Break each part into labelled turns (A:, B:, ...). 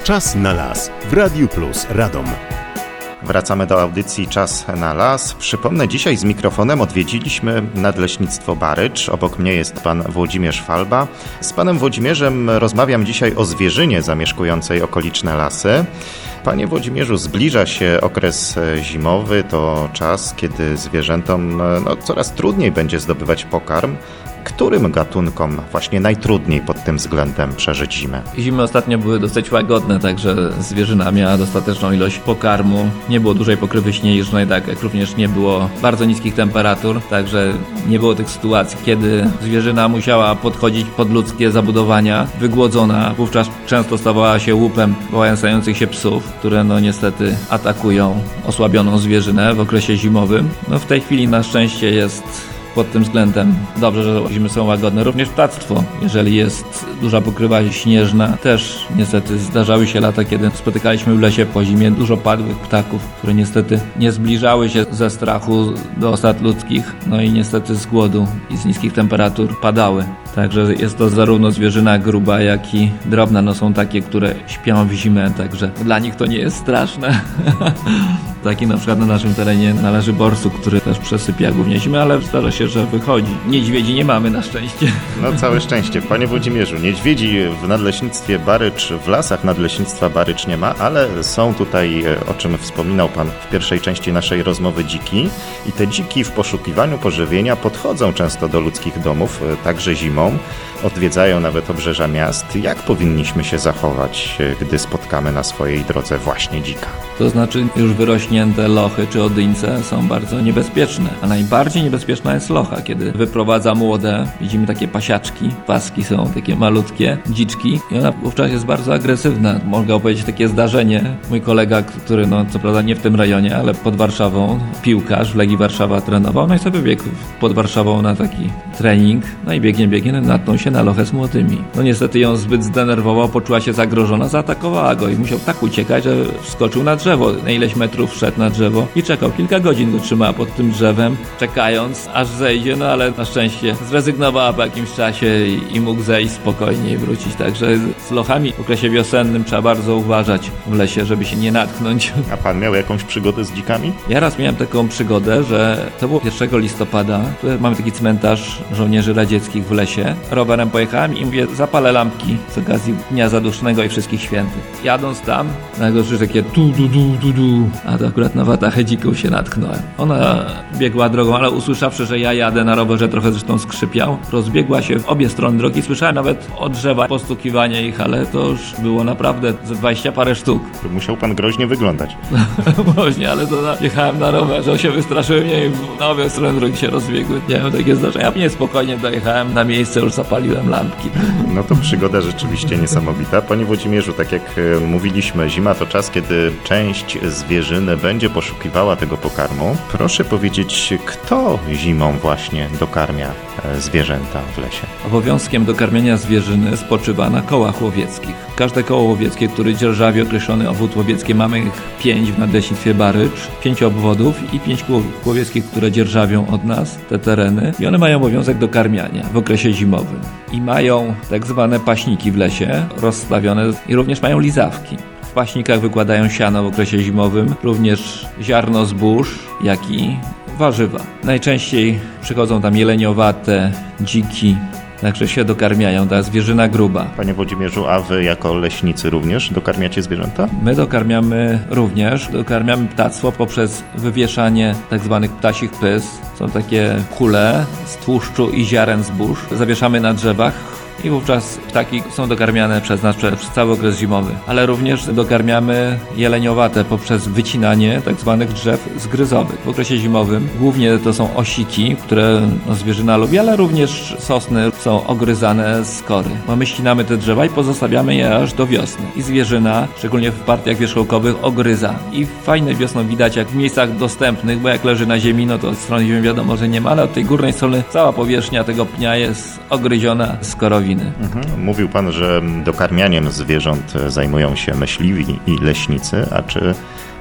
A: Czas na las w Radiu Plus Radom.
B: Wracamy do audycji Czas na las. Przypomnę, dzisiaj z mikrofonem odwiedziliśmy Nadleśnictwo Barycz. Obok mnie jest pan Włodzimierz Falba. Z panem Włodzimierzem rozmawiam dzisiaj o zwierzynie zamieszkującej okoliczne lasy. Panie Włodzimierzu, zbliża się okres zimowy, to czas, kiedy zwierzętom coraz trudniej będzie zdobywać pokarm. Którym gatunkom właśnie najtrudniej pod tym względem przeżyć zimę?
C: Zimy ostatnio były dosyć łagodne, także zwierzyna miała dostateczną ilość pokarmu. Nie było dużej pokrywy śnieżnej, tak jak również nie było bardzo niskich temperatur, także nie było tych sytuacji, kiedy zwierzyna musiała podchodzić pod ludzkie zabudowania, wygłodzona. Wówczas często stawała się łupem wołających się psów, które niestety atakują osłabioną zwierzynę w okresie zimowym. W tej chwili na szczęście jest pod tym względem dobrze, że zimy są łagodne. Również ptactwo, jeżeli jest duża pokrywa śnieżna, też niestety zdarzały się lata, kiedy spotykaliśmy w lesie po zimie dużo padłych ptaków, które niestety nie zbliżały się ze strachu do osad ludzkich, i niestety z głodu i z niskich temperatur padały. Także jest to zarówno zwierzyna gruba, jak i drobna. Są takie, które śpią w zimę, także dla nich to nie jest straszne. Taki na przykład na naszym terenie należy borsuk, który też przesypia głównie zimę, ale zdarza się, że wychodzi. Niedźwiedzi nie mamy na szczęście.
B: Całe szczęście. Panie Włodzimierzu, niedźwiedzi w Nadleśnictwie Barycz, w lasach Nadleśnictwa Barycz nie ma, ale są tutaj, o czym wspominał pan w pierwszej części naszej rozmowy, dziki. I te dziki w poszukiwaniu pożywienia podchodzą często do ludzkich domów, także zimą. Odwiedzają nawet obrzeża miast. Jak powinniśmy się zachować, gdy spotkamy na swojej drodze właśnie dzika?
C: To znaczy już wyrośnięte lochy czy odyńce są bardzo niebezpieczne, a najbardziej niebezpieczna jest locha, kiedy wyprowadza młode. Widzimy takie pasiaczki, paski są takie malutkie, dziczki i ona wówczas jest bardzo agresywna. Mogę opowiedzieć takie zdarzenie. Mój kolega, który co prawda nie w tym rejonie, ale pod Warszawą, piłkarz w Legii Warszawa trenował, i sobie biegł pod Warszawą na taki trening, i biegnie, natknął się na lochę z młodymi. Niestety ją zbyt zdenerwował, poczuła się zagrożona, zaatakowała go i musiał tak uciekać, że wskoczył na drzewo. Na ileś metrów wszedł na drzewo i czekał. Kilka godzin go trzymała pod tym drzewem, czekając, aż zejdzie, ale na szczęście zrezygnowała po jakimś czasie i mógł zejść spokojnie i wrócić. Także z lochami w okresie wiosennym trzeba bardzo uważać w lesie, żeby się nie natknąć.
B: A pan miał jakąś przygodę z dzikami?
C: Ja raz miałem taką przygodę, że to było 1 listopada. Tutaj mamy taki cmentarz żołnierzy radzieckich w lesie. Rowerem pojechałem i mówię, zapalę lampki z okazji Dnia Zadusznego i Wszystkich Świętych. Jadąc tam, nagle słyszę takie tu, a to akurat na watachę dzików się natknąłem. Ona biegła drogą, ale usłyszawszy, że ja jadę na rowerze, trochę zresztą skrzypiał, rozbiegła się w obie strony drogi. Słyszałem nawet od drzewa postukiwanie ich, ale to już było naprawdę 20 parę sztuk.
B: Musiał pan groźnie wyglądać.
C: Właśnie, ale to jechałem na rowerze, się wystraszyłem i na obie strony drogi się rozbiegły. Miałem takie zdarzenia. Niespokojnie dojechałem na miejsce, już zapaliłem lampki.
B: To przygoda rzeczywiście niesamowita. Panie Włodzimierzu, tak jak mówiliśmy, zima to czas, kiedy część zwierzyny będzie poszukiwała tego pokarmu. Proszę powiedzieć, kto zimą właśnie dokarmia zwierzęta w lesie?
C: Obowiązkiem dokarmiania zwierzyny spoczywa na kołach łowieckich. Każde koło łowieckie, które dzierżawi określony obwód łowiecki, mamy ich 5 w Nadleśnictwie Barycz, 5 obwodów i 5 kół łowieckich, które dzierżawią od nas te tereny i one mają obowiązek dokarmiania w okresie zimowym. I mają tak zwane paśniki w lesie rozstawione i również mają lizawki. W paśnikach wykładają siano w okresie zimowym, również ziarno zbóż, jak i warzywa. Najczęściej przychodzą tam jeleniowate, dziki, także się dokarmiają, ta zwierzyna gruba.
B: Panie Włodzimierzu, a wy jako leśnicy również dokarmiacie zwierzęta?
C: My dokarmiamy również, dokarmiamy ptactwo poprzez wywieszanie tak zwanych ptasich pys. Są takie kule z tłuszczu i ziaren zbóż. Zawieszamy na drzewach. I wówczas ptaki są dokarmiane przez nas przez cały okres zimowy. Ale również dokarmiamy jeleniowate poprzez wycinanie tak zwanych drzew zgryzowych. W okresie zimowym głównie to są osiki, które zwierzyna lubi, ale również sosny są ogryzane z kory. My ścinamy te drzewa i pozostawiamy je aż do wiosny. I zwierzyna, szczególnie w partiach wierzchołkowych, ogryza. I fajne wiosną widać, jak w miejscach dostępnych, bo jak leży na ziemi, to od strony ziemi wiadomo, że nie ma, ale od tej górnej strony cała powierzchnia tego pnia jest ogryziona z korowi.
B: Mówił pan, że dokarmianiem zwierząt zajmują się myśliwi i leśnicy, a czy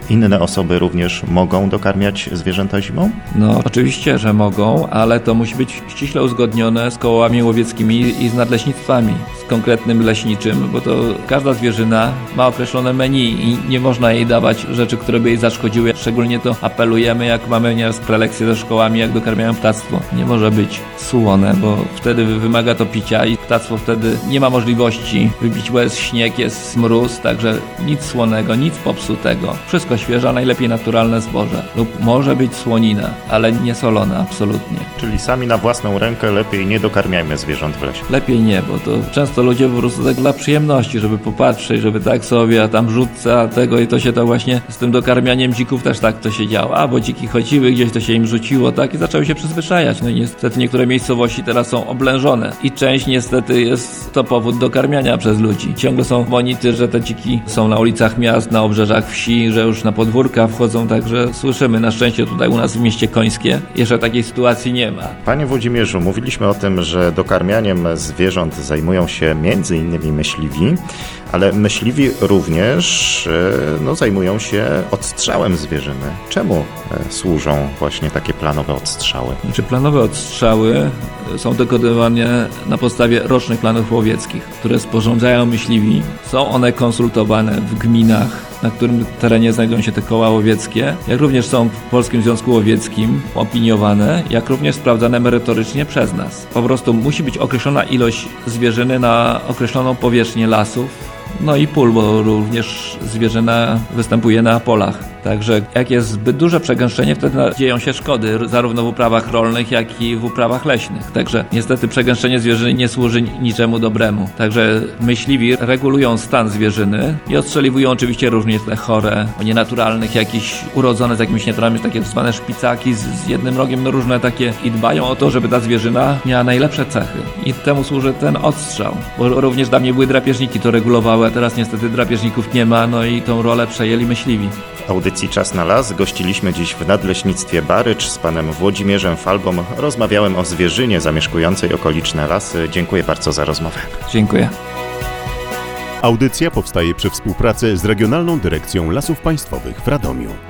B: inne osoby również mogą dokarmiać zwierzęta zimą?
C: No oczywiście, że mogą, ale to musi być ściśle uzgodnione z kołami łowieckimi i z nadleśnictwami, z konkretnym leśniczym, bo to każda zwierzyna ma określone menu i nie można jej dawać rzeczy, które by jej zaszkodziły. Szczególnie to apelujemy, jak mamy nieraz prelekcje ze szkołami, jak dokarmiają ptactwo. Nie może być słone, bo wtedy wymaga to picia i ptactwo wtedy nie ma możliwości wybić łez, śnieg, jest mróz, także nic słonego, nic popsutego. Wszystko świeże, a najlepiej naturalne zboże. Lub może być słonina, ale nie solona, absolutnie.
B: Czyli sami na własną rękę lepiej nie dokarmiajmy zwierząt w lesie.
C: Lepiej nie, bo to często ludzie po prostu tak dla przyjemności, żeby popatrzeć, żeby tak sobie, a tam rzutce, a tego i to się to właśnie z tym dokarmianiem dzików też tak to się działo. A, bo dziki chodziły gdzieś, to się im rzuciło, tak, i zaczęły się przyzwyczajać. No i niestety niektóre miejscowości teraz są oblężone i część niestety jest to powód dokarmiania przez ludzi. Ciągle są monity, że te dziki są na ulicach miast, na obrzeżach wsi, że już na podwórka wchodzą, także słyszymy. Na szczęście tutaj u nas w mieście Końskie jeszcze takiej sytuacji nie ma.
B: Panie Włodzimierzu, mówiliśmy o tym, że dokarmianiem zwierząt zajmują się między innymi myśliwi, ale myśliwi również zajmują się odstrzałem zwierzyny. Czemu służą właśnie takie planowe odstrzały?
C: Znaczy planowe odstrzały są dokonywane na podstawie rocznych planów łowieckich, które sporządzają myśliwi. Są one konsultowane w gminach, na którym terenie znajdują się te koła łowieckie, jak również są w Polskim Związku Łowieckim opiniowane, jak również sprawdzane merytorycznie przez nas. Po prostu musi być określona ilość zwierzyny na określoną powierzchnię lasów, no i pól, bo również zwierzyna występuje na polach. Także jak jest zbyt duże przegęszczenie, wtedy dzieją się szkody, zarówno w uprawach rolnych, jak i w uprawach leśnych. Także niestety przegęszczenie zwierzyny nie służy niczemu dobremu. Także myśliwi regulują stan zwierzyny i odstrzeliwują oczywiście również te chore, nienaturalnych, jakieś urodzone z jakimiś nienaturalnymi, takie zwane szpicaki z jednym rogiem, no różne takie, i dbają o to, żeby ta zwierzyna miała najlepsze cechy. I temu służy ten odstrzał, bo również dawniej były drapieżniki, to regulowały, a teraz niestety drapieżników nie ma, no i tą rolę przejęli myśliwi.
B: W audycji Czas na las gościliśmy dziś w Nadleśnictwie Barycz z panem Włodzimierzem Falbą. Rozmawiałem o zwierzynie zamieszkującej okoliczne lasy. Dziękuję bardzo za rozmowę.
C: Dziękuję.
A: Audycja powstaje przy współpracy z Regionalną Dyrekcją Lasów Państwowych w Radomiu.